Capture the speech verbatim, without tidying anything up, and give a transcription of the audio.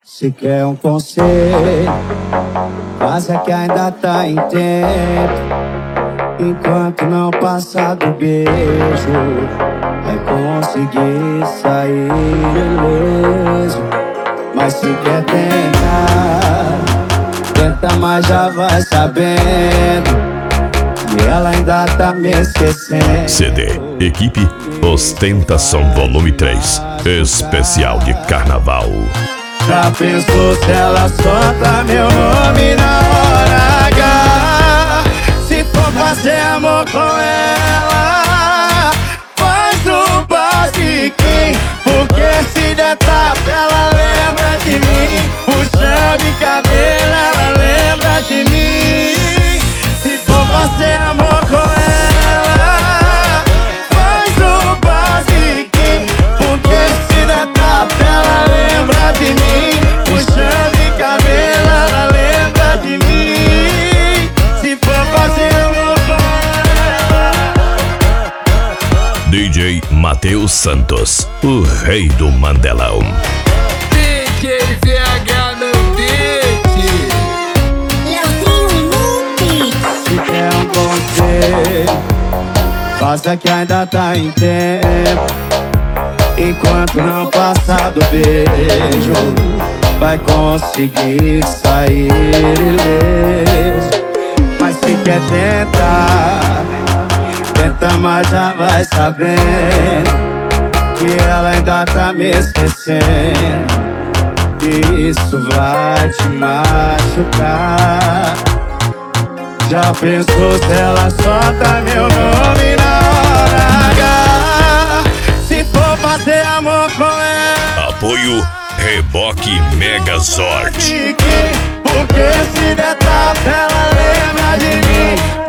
Se quer um conselho, faça que ainda tá em tempo. Enquanto não passar do beijo, vai conseguir sair ileso. Mas se quer tentar, tenta, mas já vai sabendo que ela ainda tá me esquecendo. C D Equipe Ostentação Volume três, especial de carnaval. Já pensou se ela solta meu nome na hora H? Se for fazer amor com ela, faz o basiquinho, porque se der tapa ela lembra de mim. Puxando de cabelo ela lembra de mim. Se for fazer amor com ela, faz o basiquinho, porque se der tapa ela lembra de mim. Puxando de cabelo ela lembra de mim. Se for fazer amor com ela. D J Matheus Santos, o rei do Mandelão. D J V H no beat. Leozinho no beat. Se quer um conselho, faça que ainda tá em tempo. Enquanto não passar do beijo, vai conseguir sair ileso. Mas se quer tentar, tenta, mas já vai sabendo que ela ainda tá me esquecendo. E isso vai te machucar. Já pensou se ela solta meu nome na hora H? Se for fazer amor com ela, Apoio Reboque Megazord. porque se der tapa ela lembra de mim.